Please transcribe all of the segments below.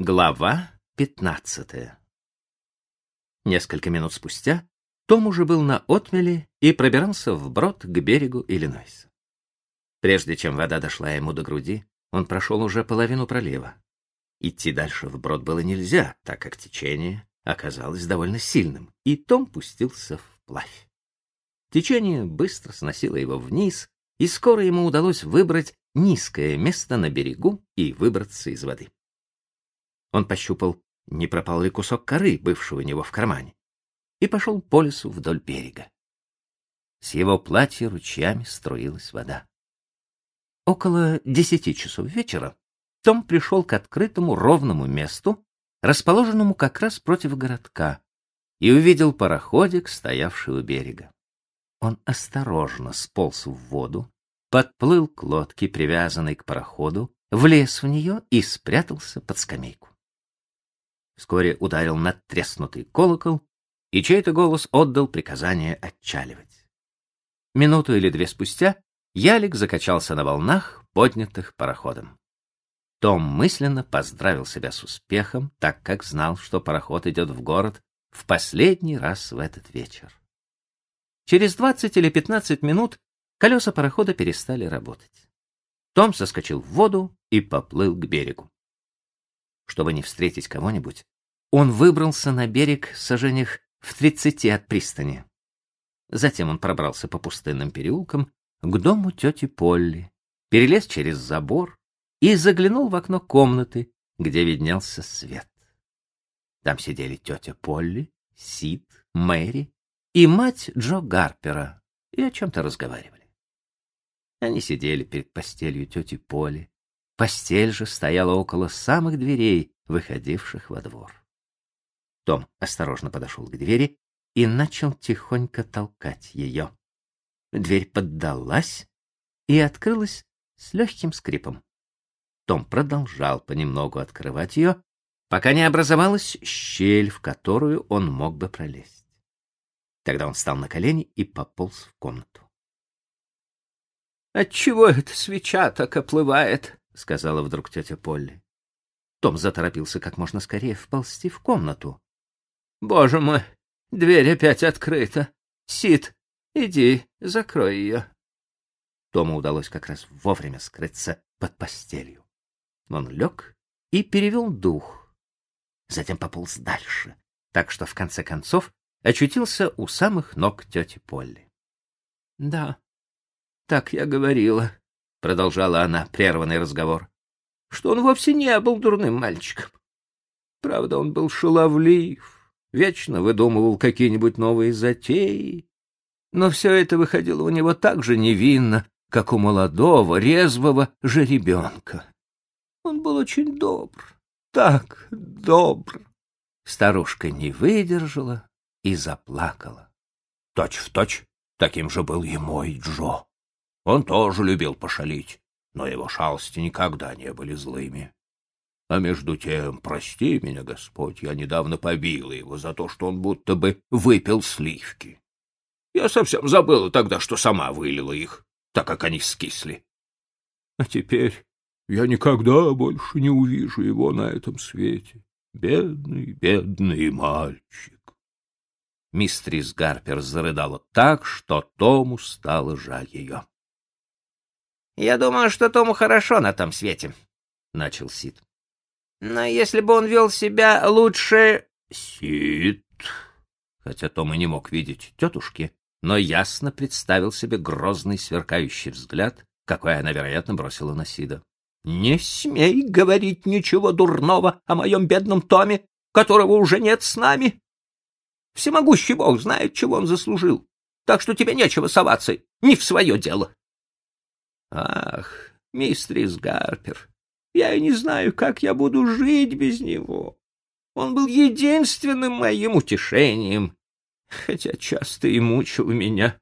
Глава 15. Несколько минут спустя Том уже был на отмеле и пробирался вброд к берегу Иллинойса. Прежде чем вода дошла ему до груди, он прошел уже половину пролива. Идти дальше вброд было нельзя, так как течение оказалось довольно сильным, и Том пустился вплавь. Течение быстро сносило его вниз, и скоро ему удалось выбрать низкое место на берегу и выбраться из воды. Он пощупал, не пропал ли кусок коры, бывшего у него в кармане, и пошел по лесу вдоль берега. С его платья ручьями струилась вода. Около 10 часов вечера Том пришел к открытому ровному месту, расположенному как раз против городка, и увидел пароходик, стоявший у берега. Он осторожно сполз в воду, подплыл к лодке, привязанной к пароходу, влез в нее и спрятался под скамейку. Вскоре ударил надтреснутый колокол, и чей-то голос отдал приказание отчаливать. Минуту или две спустя ялик закачался на волнах, поднятых пароходом. Том мысленно поздравил себя с успехом, так как знал, что пароход идет в город в последний раз в этот вечер. Через 20 или 15 минут колеса парохода перестали работать. Том соскочил в воду и поплыл к берегу. Чтобы не встретить кого-нибудь, он выбрался на берег саженях в 30 от пристани. Затем он пробрался по пустынным переулкам к дому тети Полли, перелез через забор и заглянул в окно комнаты, где виднелся свет. Там сидели тетя Полли, Сид, Мэри и мать Джо Гарпера и о чем-то разговаривали. Они сидели перед постелью тети Полли. Постель же стояла около самых дверей, выходивших во двор. Том осторожно подошел к двери и начал тихонько толкать ее. Дверь поддалась и открылась с легким скрипом. Том продолжал понемногу открывать ее, пока не образовалась щель, в которую он мог бы пролезть. Тогда он встал на колени и пополз в комнату. — Отчего эта свеча так оплывает? — сказала вдруг тетя Полли. Том заторопился как можно скорее вползти в комнату. — Боже мой, дверь опять открыта. Сид, иди, закрой ее. Тому удалось как раз вовремя скрыться под постелью. Он лег и перевел дух. Затем пополз дальше, так что в конце концов очутился у самых ног тети Полли. — Да, так я говорила, — продолжала она прерванный разговор, — что он вовсе не был дурным мальчиком. Правда, он был шаловлив, вечно выдумывал какие-нибудь новые затеи, но все это выходило у него так же невинно, как у молодого, резвого жеребенка. Он был очень добр, так добр. Старушка не выдержала и заплакала. Точь-в-точь таким же был и мой Джо. Он тоже любил пошалить, но его шалости никогда не были злыми. А между тем, прости меня, Господь, я недавно побила его за то, что он будто бы выпил сливки. Я совсем забыла тогда, что сама вылила их, так как они скисли. А теперь я никогда больше не увижу его на этом свете. Бедный, бедный мальчик. Мистрис Гарпер зарыдала так, что Тому стало жаль ее. — Я думаю, что Тому хорошо на том свете, — начал Сид. — Но если бы он вел себя лучше... — Сид! Хотя Том и не мог видеть тетушки, но ясно представил себе грозный сверкающий взгляд, какой она, вероятно, бросила на Сида. — Не смей говорить ничего дурного о моем бедном Томе, которого уже нет с нами. Всемогущий Бог знает, чего он заслужил, так что тебе нечего соваться, не в свое дело. Ах, мистерис Гарпер, я и не знаю, как я буду жить без него. Он был единственным моим утешением, хотя часто и мучил меня.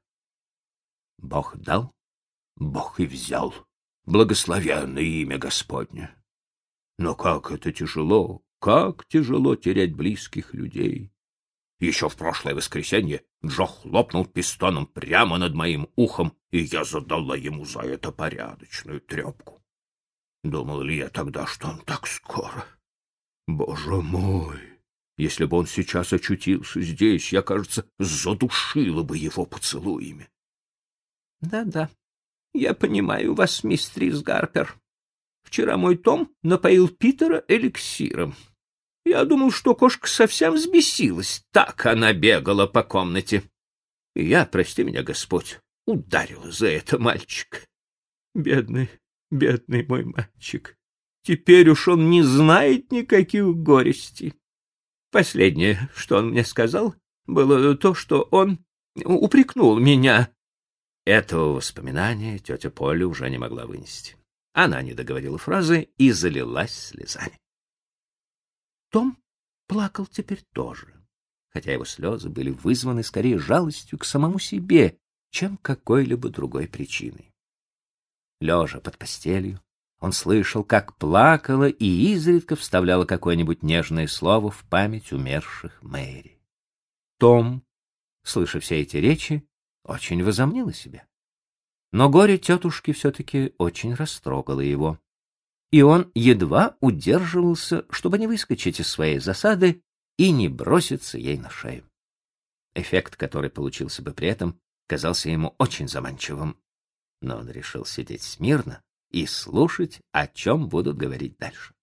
Бог дал, Бог и взял. Благословенное имя Господне. Но как это тяжело, как тяжело терять близких людей. Еще в прошлое воскресенье Джо хлопнул пистоном прямо над моим ухом, и я задала ему за это порядочную трепку. Думал ли я тогда, что он так скоро? Боже мой! Если бы он сейчас очутился здесь, я, кажется, задушила бы его поцелуями. Да-да, я понимаю вас, мистерис Гарпер. Вчера мой Том напоил Питера эликсиром. Я думал, что кошка совсем взбесилась. Так она бегала по комнате. И я, прости меня, Господь, ударила за это мальчика. Бедный, бедный мой мальчик. Теперь уж он не знает никаких горестей. Последнее, что он мне сказал, было то, что он упрекнул меня. Этого воспоминания тетя Поля уже не могла вынести. Она не договорила фразы и залилась слезами. Том плакал теперь тоже, хотя его слезы были вызваны скорее жалостью к самому себе, чем какой-либо другой причиной. Лежа под постелью, он слышал, как плакала и изредка вставляла какое-нибудь нежное слово в память умерших Мэри. Том, слыша все эти речи, очень возомнил о себе. Но горе тетушки все-таки очень растрогало его, и он едва удерживался, чтобы не выскочить из своей засады и не броситься ей на шею. Эффект, который получился бы при этом, казался ему очень заманчивым, но он решил сидеть смирно и слушать, о чем будут говорить дальше.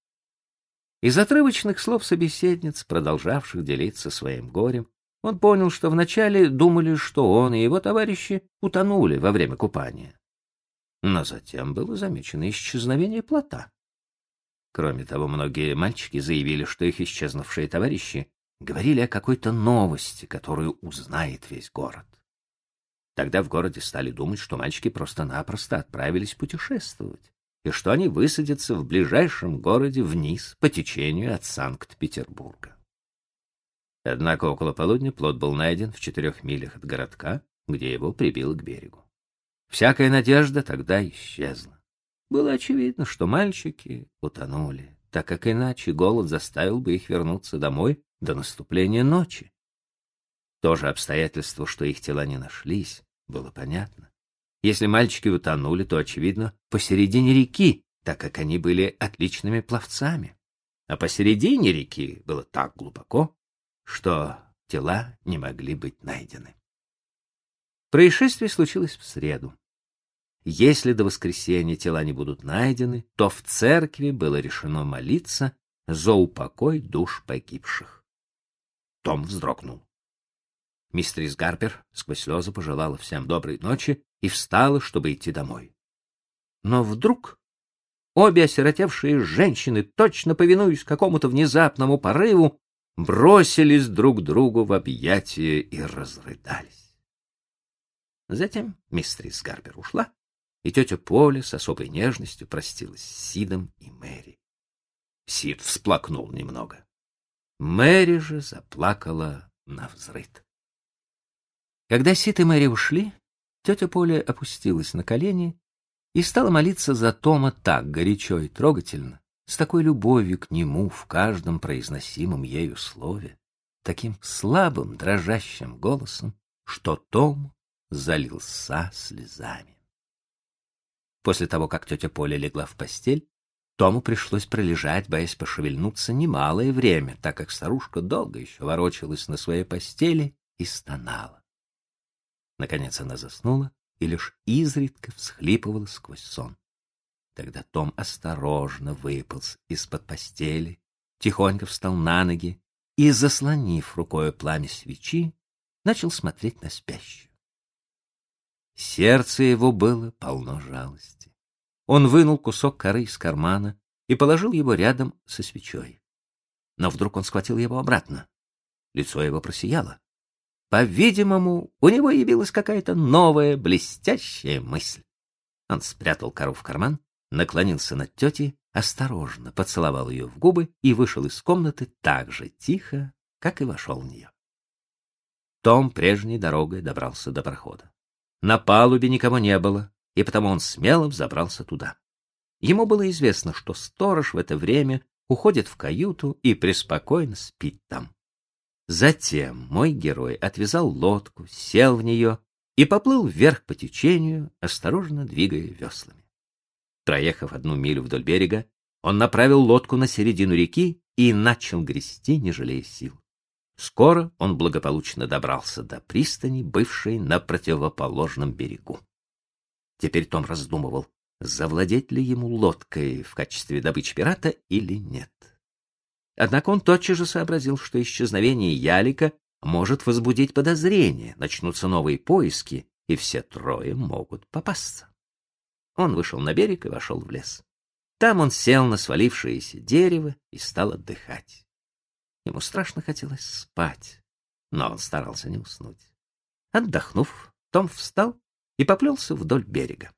Из отрывочных слов собеседниц, продолжавших делиться своим горем, он понял, что вначале думали, что он и его товарищи утонули во время купания. Но затем было замечено исчезновение плота. Кроме того, многие мальчики заявили, что их исчезнувшие товарищи говорили о какой-то новости, которую узнает весь город. Тогда в городе стали думать, что мальчики просто-напросто отправились путешествовать, и что они высадятся в ближайшем городе вниз по течению от Санкт-Петербурга. Однако около полудня плот был найден в 4 милях от городка, где его прибило к берегу. Всякая надежда тогда исчезла. Было очевидно, что мальчики утонули, так как иначе голод заставил бы их вернуться домой до наступления ночи. То же обстоятельство, что их тела не нашлись, было понятно. Если мальчики утонули, то, очевидно, посередине реки, так как они были отличными пловцами. А посередине реки было так глубоко, что тела не могли быть найдены. Происшествие случилось в среду. Если до воскресенья тела не будут найдены, то в церкви было решено молиться за упокой душ погибших. Том вздрогнул. Мистерис Гарпер сквозь слезы пожелала всем доброй ночи и встала, чтобы идти домой. Но вдруг обе осиротевшие женщины, точно повинуясь какому-то внезапному порыву, бросились друг другу в объятия и разрыдались. Затем мистерис Гарпер ушла, и тетя Поля с особой нежностью простилась с Сидом и Мэри. Сид всплакнул немного. Мэри же заплакала навзрыд. Когда Сид и Мэри ушли, тетя Поля опустилась на колени и стала молиться за Тома так горячо и трогательно, с такой любовью к нему в каждом произносимом ею слове, таким слабым, дрожащим голосом, что Том залился слезами. После того, как тетя Поля легла в постель, Тому пришлось пролежать, боясь пошевельнуться, немалое время, так как старушка долго еще ворочалась на своей постели и стонала. Наконец она заснула и лишь изредка всхлипывала сквозь сон. Тогда Том осторожно выполз из-под постели, тихонько встал на ноги и, заслонив рукою пламя свечи, начал смотреть на спящую. Сердце его было полно жалости. Он вынул кусок коры из кармана и положил его рядом со свечой. Но вдруг он схватил его обратно. Лицо его просияло. По-видимому, у него явилась какая-то новая блестящая мысль. Он спрятал кору в карман, наклонился над тетей, осторожно поцеловал ее в губы и вышел из комнаты так же тихо, как и вошел в нее. Том прежней дорогой добрался до прохода. На палубе никого не было, и потому он смело взобрался туда. Ему было известно, что сторож в это время уходит в каюту и преспокойно спит там. Затем мой герой отвязал лодку, сел в нее и поплыл вверх по течению, осторожно двигая веслами. Проехав 1 милю вдоль берега, он направил лодку на середину реки и начал грести, не жалея сил. Скоро он благополучно добрался до пристани, бывшей на противоположном берегу. Теперь Том раздумывал, завладеть ли ему лодкой в качестве добычи пирата или нет. Однако он тотчас же сообразил, что исчезновение ялика может возбудить подозрение, начнутся новые поиски, и все трое могут попасться. Он вышел на берег и вошел в лес. Там он сел на свалившееся дерево и стал отдыхать. Ему страшно хотелось спать, но он старался не уснуть. Отдохнув, Том встал и поплелся вдоль берега.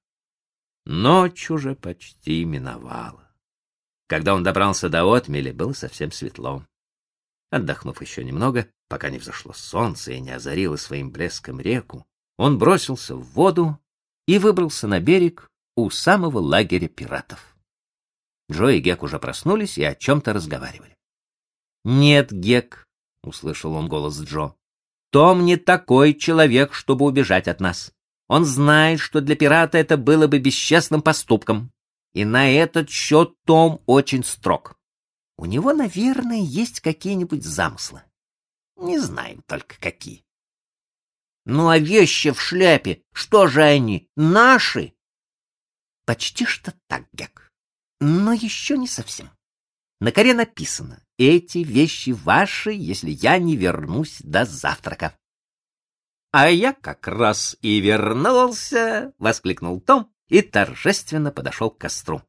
Ночь уже почти миновала. Когда он добрался до отмели, было совсем светло. Отдохнув еще немного, пока не взошло солнце и не озарило своим блеском реку, он бросился в воду и выбрался на берег у самого лагеря пиратов. Джо и Гек уже проснулись и о чем-то разговаривали. «Нет, Гек», — услышал он голос Джо, — «Том не такой человек, чтобы убежать от нас. Он знает, что для пирата это было бы бесчестным поступком. И на этот счет Том очень строг. У него, наверное, есть какие-нибудь замыслы. Не знаем только какие». «Ну а вещи в шляпе, что же они, наши?» «Почти что так, Гек, но еще не совсем. На коре написано: эти вещи ваши, если я не вернусь до завтрака». «А я как раз и вернулся!» — воскликнул Том и торжественно подошел к костру.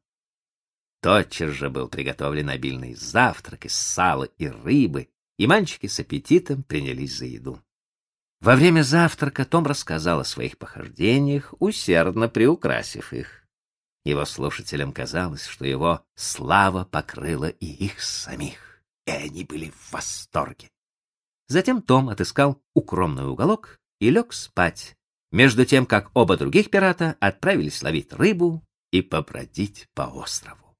Тотчас же был приготовлен обильный завтрак из сала и рыбы, и мальчики с аппетитом принялись за еду. Во время завтрака Том рассказал о своих похождениях, усердно приукрасив их. Его слушателям казалось, что его слава покрыла и их самих, и они были в восторге. Затем Том отыскал укромный уголок и лег спать, между тем, как оба других пирата отправились ловить рыбу и побродить по острову.